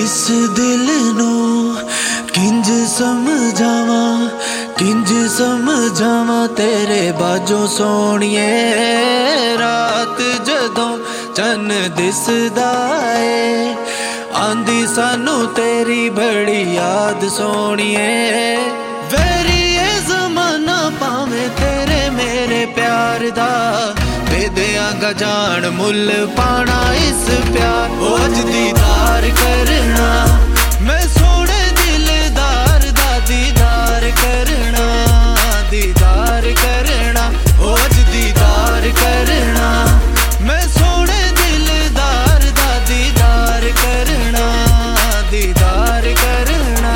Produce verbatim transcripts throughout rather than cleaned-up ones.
इस दिल नू किंज समझावा किंज समझावा तेरे बाजों सोनिए। रात जदों चन दिसदा ए आंदी सानू तेरी बड़ी याद सोनिए। वेरी ए जमाना पावे तेरे मेरे प्यार दा दे देंगा जान मुल पाना इस प्यार। ओ अज दीदार करना मैं सोने दिलदार दा दीदार करना दीदार करना। ओ अज दीदार करना मैं सोने दिलदार दा दीदार करना दीदार करना।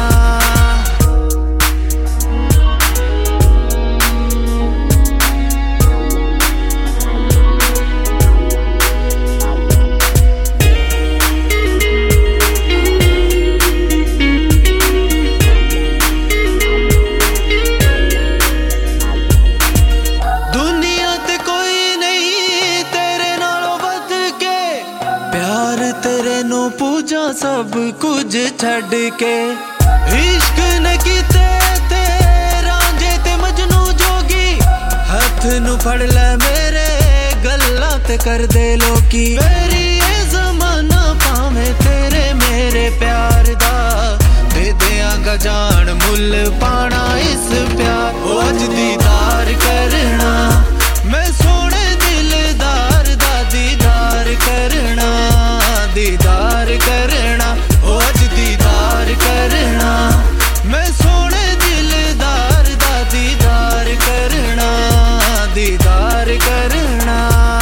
तेरे नो पूजा सब कुछ छड़ के इश्क ने कीते ते रांझे ते मजनू जोगी। हथ नू फड़ ले मेरे गल्ला ते कर दे लोकी। मेरी ये जमाना पावे तेरे मेरे प्यार दा दे देंगा जान मुल पाना इस प्यार। ओ अज दीदार करना मैं सोने दिलदार दा दीदार करना दीदार करना। ओ अज दीदार करना मैं सोने दिलदार दा दीदार करना दीदार करना।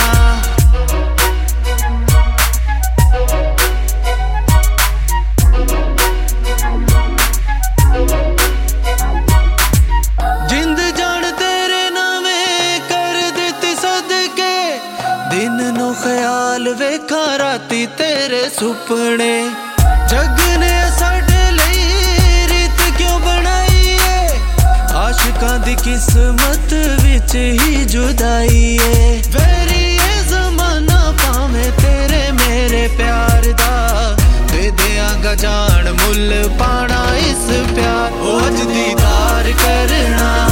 जिंद जान तेरे नामे कर दिती सदके दिन नु ख्याल वेखा राती तेरे सुपने। जग ने साडे लई रीत क्यों बनाई है आशिकां दी किस्मत विच ही जुदाई है। वेरी ए जमाना पावे तेरे मेरे प्यार दा दे देंगा जान मुल पाना इस प्यार। ओ अज दीदार करना